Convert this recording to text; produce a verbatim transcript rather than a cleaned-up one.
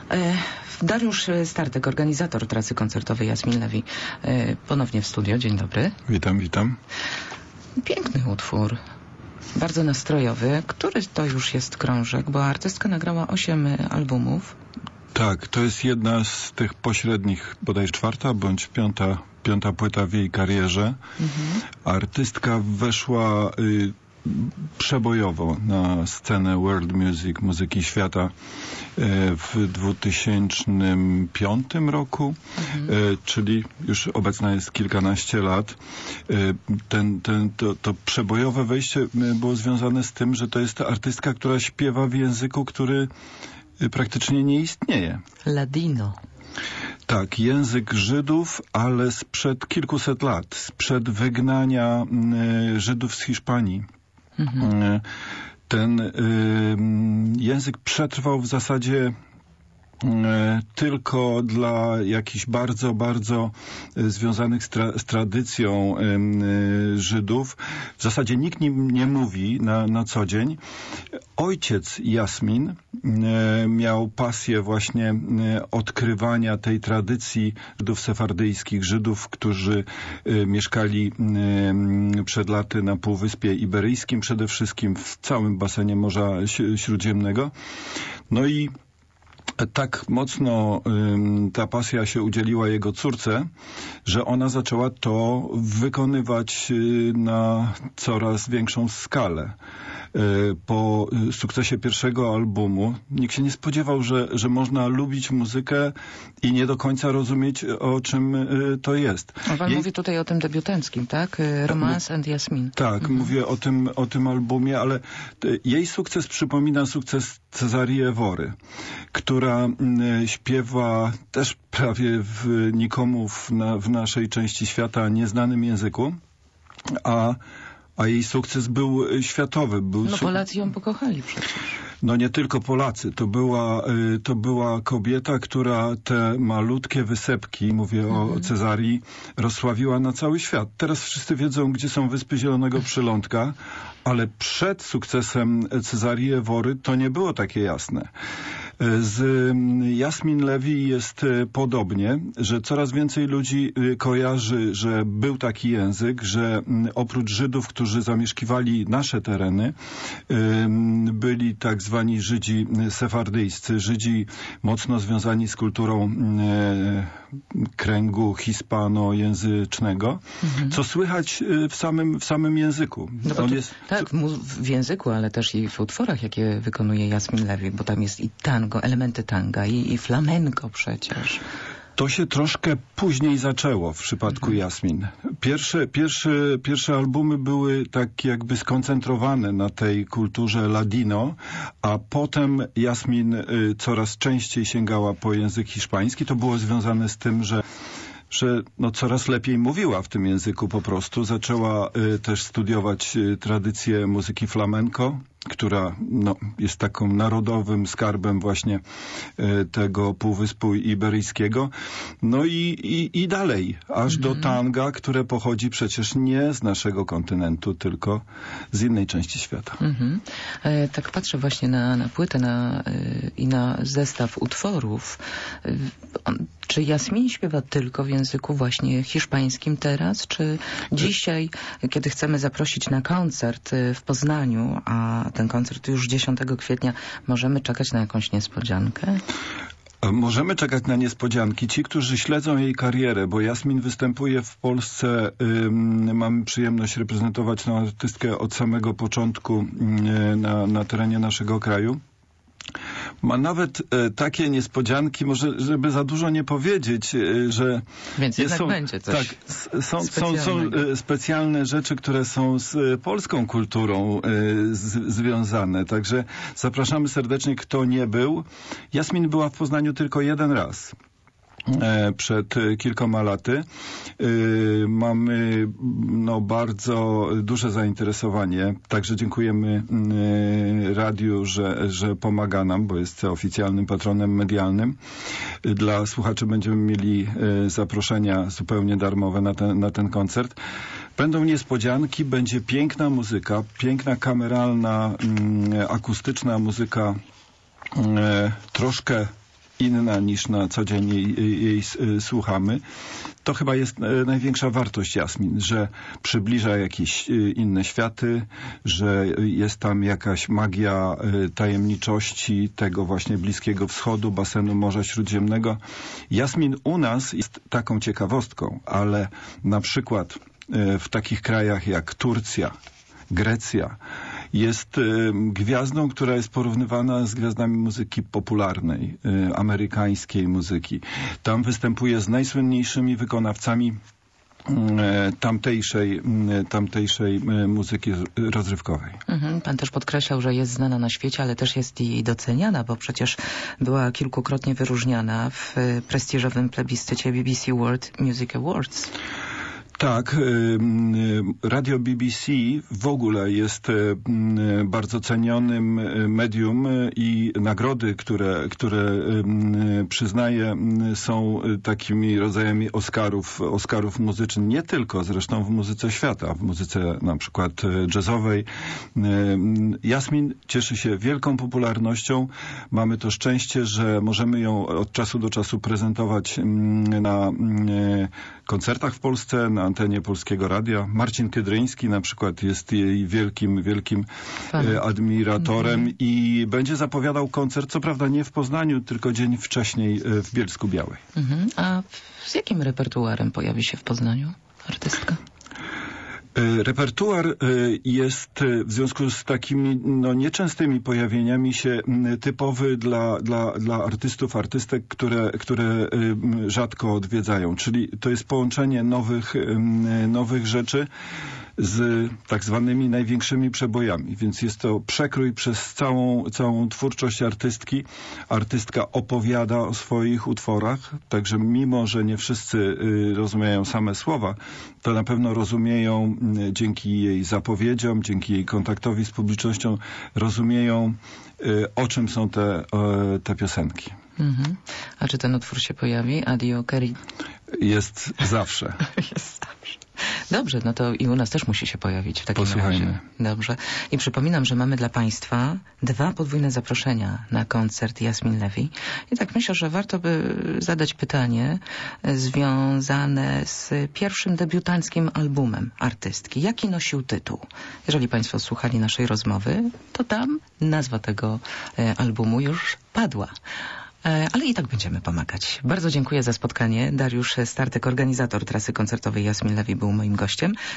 Dariusz Startek, organizator trasy koncertowej Jasmin Levi, ponownie w studio. Dzień dobry. Witam, witam. Piękny utwór, bardzo nastrojowy. Który to już jest krążek, bo artystka nagrała osiem albumów. Tak, to jest jedna z tych pośrednich, bodaj czwarta bądź piąta, piąta płyta w jej karierze. Mhm. Artystka weszła y, przebojowo na scenę world music, muzyki świata y, w dwutysięcznym piątym roku, mhm. y, czyli już obecna jest kilkanaście lat. Y, ten, ten, to, to przebojowe wejście było związane z tym, że to jest artystka, która śpiewa w języku, który praktycznie nie istnieje. Ladino. Tak, język Żydów, ale sprzed kilkuset lat, sprzed wygnania y, Żydów z Hiszpanii. Mhm. Y, ten y, język przetrwał w zasadzie tylko dla jakichś bardzo, bardzo związanych z, tra z tradycją y, Żydów. W zasadzie nikt nim nie mówi na, na co dzień. Ojciec Jasmin y, miał pasję właśnie y, odkrywania tej tradycji Żydów sefardyjskich, Żydów, którzy y, mieszkali y, przed laty na Półwyspie Iberyjskim, przede wszystkim w całym basenie Morza Śródziemnego. No i tak mocno ym, ta pasja się udzieliła jego córce, że ona zaczęła to wykonywać y, na coraz większą skalę. Y, po sukcesie pierwszego albumu nikt się nie spodziewał, że, że można lubić muzykę i nie do końca rozumieć, o czym y, to jest. A pan Jej... mówi tutaj o tym debiutanckim, tak? Romance and Jasmin. Tak, mhm. mówię o tym, o tym albumie, ale y, jej sukces przypomina sukces Cezarii Ewory, która y, śpiewa też prawie w nikomu w, na, w naszej części świata nieznanym języku, a, a jej sukces był światowy. Był no Polacy ją pokochali przecież. No nie tylko Polacy. To była, y, to była kobieta, która te malutkie wysepki, mówię mhm. o Cezarii, rozsławiła na cały świat. Teraz wszyscy wiedzą, gdzie są Wyspy Zielonego Przylądka, ale przed sukcesem Cezarii Ewory to nie było takie jasne. Z Jasmin Levi jest podobnie, że coraz więcej ludzi kojarzy, że był taki język, że oprócz Żydów, którzy zamieszkiwali nasze tereny, byli tak zwani Żydzi sefardyjscy, Żydzi mocno związani z kulturą kręgu hispanojęzycznego, mhm. co słychać w samym, w samym języku. No On to, jest... Tak, w języku, ale też i w utworach, jakie wykonuje Jasmin Levi, bo tam jest i tango, elementy tanga i, i flamenco przecież. To się troszkę później zaczęło w przypadku mhm. Jasmin. Pierwsze, pierwsze, pierwsze albumy były tak jakby skoncentrowane na tej kulturze ladino, a potem Jasmin y, coraz częściej sięgała po język hiszpański. To było związane z tym, że że no, coraz lepiej mówiła w tym języku po prostu. Zaczęła y, też studiować y, tradycję muzyki flamenco, która no, jest taką narodowym skarbem właśnie y, tego Półwyspu Iberyjskiego. No i, i, i dalej, aż mm-hmm. do tanga, które pochodzi przecież nie z naszego kontynentu, tylko z innej części świata. Mm-hmm. E, tak patrzę właśnie na, na płytę na, y, i na zestaw utworów. Y, on, Czy Jasmin śpiewa tylko w języku właśnie hiszpańskim teraz? Czy dzisiaj, kiedy chcemy zaprosić na koncert w Poznaniu, a ten koncert już dziesiątego kwietnia, możemy czekać na jakąś niespodziankę? Możemy czekać na niespodzianki. Ci, którzy śledzą jej karierę, bo Jasmin występuje w Polsce, ym, mamy przyjemność reprezentować tę artystkę od samego początku yy, na, na terenie naszego kraju. Ma nawet e, takie niespodzianki, może żeby za dużo nie powiedzieć, e, że Więc jednak są, będzie coś tak, są, są, są e, specjalne rzeczy, które są z e, polską kulturą e, z, związane. Także zapraszamy serdecznie, kto nie był. Jasmin była w Poznaniu tylko jeden raz. Przed kilkoma laty. Mamy no, bardzo duże zainteresowanie. Także dziękujemy radiu, że, że pomaga nam, bo jest oficjalnym patronem medialnym. Dla słuchaczy będziemy mieli zaproszenia zupełnie darmowe na ten, na ten koncert. Będą niespodzianki, będzie piękna muzyka, piękna kameralna, akustyczna muzyka, troszkę inna niż na co dzień jej, jej słuchamy. To chyba jest największa wartość Jasmin, że przybliża jakieś inne światy, że jest tam jakaś magia tajemniczości tego właśnie Bliskiego Wschodu, basenu Morza Śródziemnego. Jasmin u nas jest taką ciekawostką, ale na przykład w takich krajach jak Turcja, Grecja, jest y, gwiazdą, która jest porównywana z gwiazdami muzyki popularnej, y, amerykańskiej muzyki. Tam występuje z najsłynniejszymi wykonawcami y, tamtejszej, y, tamtejszej y, muzyki rozrywkowej. Mhm. Pan też podkreślał, że jest znana na świecie, ale też jest i doceniana, bo przecież była kilkukrotnie wyróżniana w prestiżowym plebiscycie B B C World Music Awards. Tak, radio B B C w ogóle jest bardzo cenionym medium i nagrody, które, które przyznaje, są takimi rodzajami Oscarów, Oscarów muzycznych, nie tylko zresztą w muzyce świata, w muzyce na przykład jazzowej. Jasmin cieszy się wielką popularnością. Mamy to szczęście, że możemy ją od czasu do czasu prezentować na koncertach w Polsce, na antenie Polskiego Radia. Marcin Kydryński na przykład jest jej wielkim, wielkim Fan. admiratorem mm. i będzie zapowiadał koncert, co prawda nie w Poznaniu, tylko dzień wcześniej w Bielsku Białej. Mm-hmm. A z jakim repertuarem pojawi się w Poznaniu artystka? Repertuar jest w związku z takimi no, nieczęstymi pojawieniami się typowy dla, dla, dla artystów, artystek, które, które rzadko odwiedzają. Czyli to jest połączenie nowych, nowych rzeczy z tak zwanymi największymi przebojami. Więc jest to przekrój przez całą, całą twórczość artystki. Artystka opowiada o swoich utworach, także mimo, że nie wszyscy rozumieją same słowa, to na pewno rozumieją dzięki jej zapowiedziom, dzięki jej kontaktowi z publicznością, rozumieją, o czym są te, te piosenki. Mhm. A czy ten utwór się pojawi? Adio Cari? Jest zawsze. Jest zawsze. Dobrze, no to i u nas też musi się pojawić w takim Posłuchajmy. razie. Dobrze. I przypominam, że mamy dla Państwa dwa podwójne zaproszenia na koncert Jasmin Levy. I tak myślę, że warto by zadać pytanie związane z pierwszym debiutanckim albumem artystki. Jaki nosił tytuł? Jeżeli Państwo słuchali naszej rozmowy, to tam nazwa tego albumu już padła. Ale i tak będziemy pomagać. Bardzo dziękuję za spotkanie. Dariusz Startek, organizator trasy koncertowej Jasmin Levy, był moim gościem.